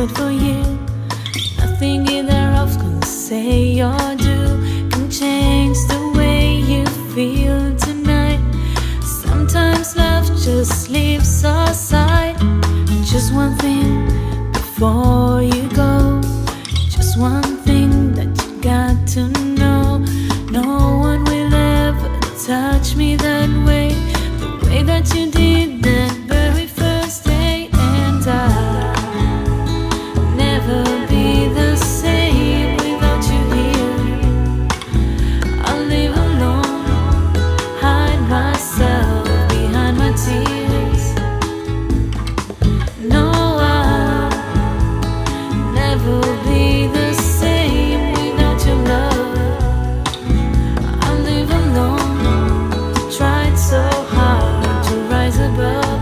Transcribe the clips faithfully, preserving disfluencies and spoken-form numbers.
good for you. Nothing either of can say or do can change the way you feel tonight. Sometimes love just leaves aside. Just one thing before you go, just one thing that you got to know. No one will ever touch me that way, the way that you did that very first day. And I'll never be the same without you here. I'll live alone, hide myself behind my tears. No, I'll never be the same without your love. I'll live alone, tried so hard to rise above.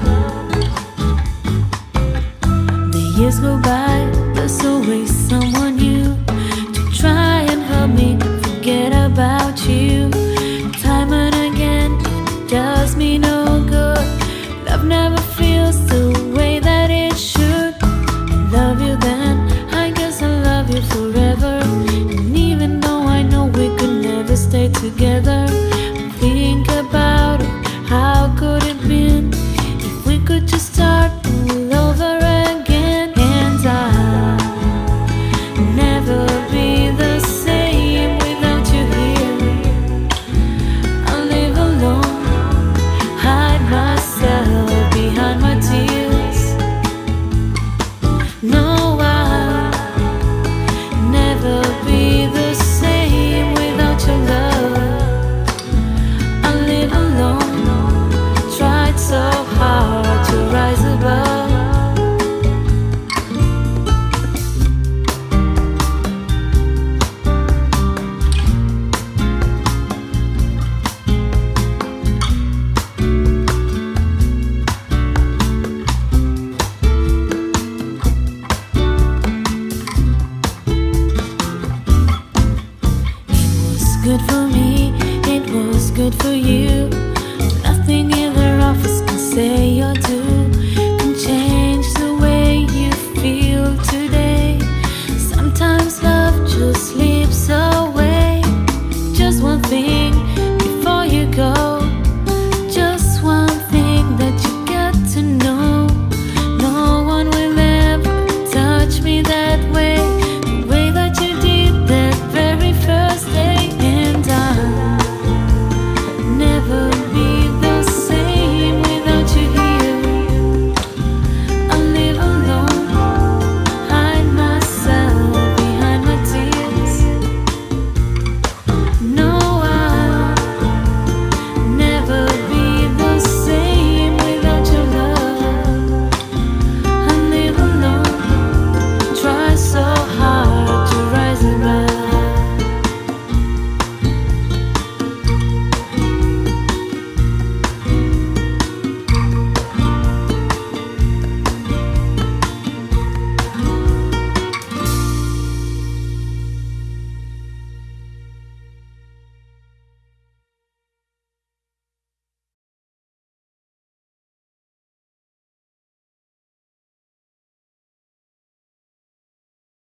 The years go by, there's always someone new to try and help me forget about you. Time and again, it does me no good. Love never